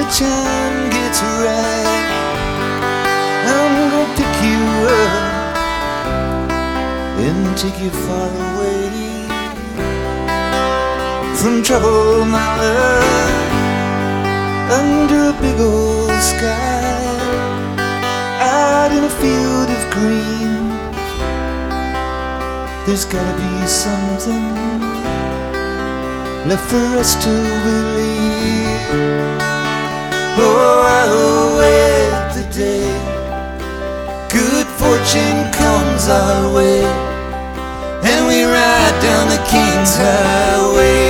the time gets right, I'm gonna pick you up and take you far away from trouble, my love. Under a big old sky, out in a field of green, there's gotta be something left for us to believe. Oh, I'll wait the day good fortune comes our way, and we ride down the King's Highway.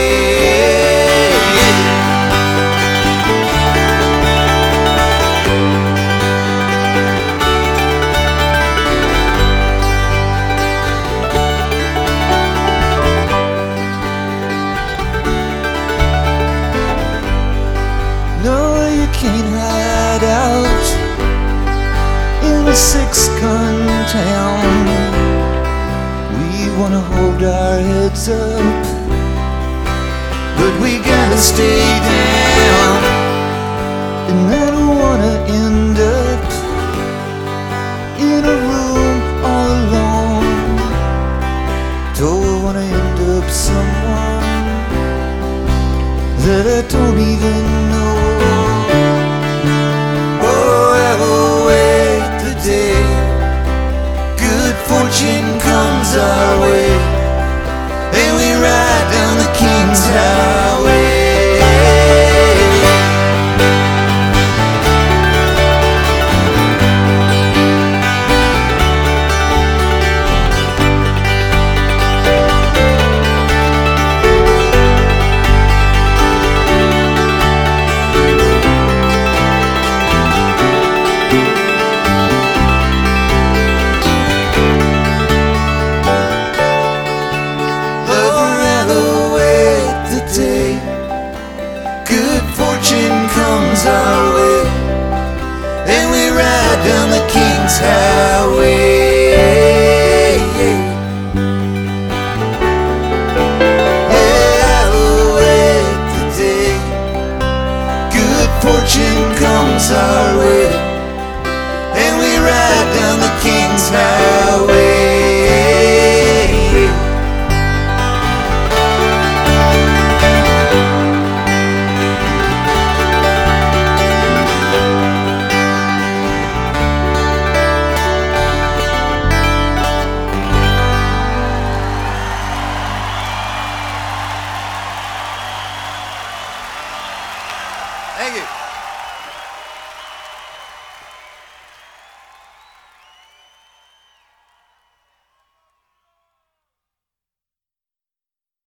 No, you can't hide out in a six-gun town. We wanna hold our heads up, but we gotta stay down. And I don't wanna end up in a room all alone. Don't wanna end up someone that I don't even know. Fortune comes our way, and we ride down the King's Highway. Fortune comes our way, and we ride down the King's Highway. Yeah, I'll wait the day good fortune comes our way, and we ride down the King's Highway. Thank you.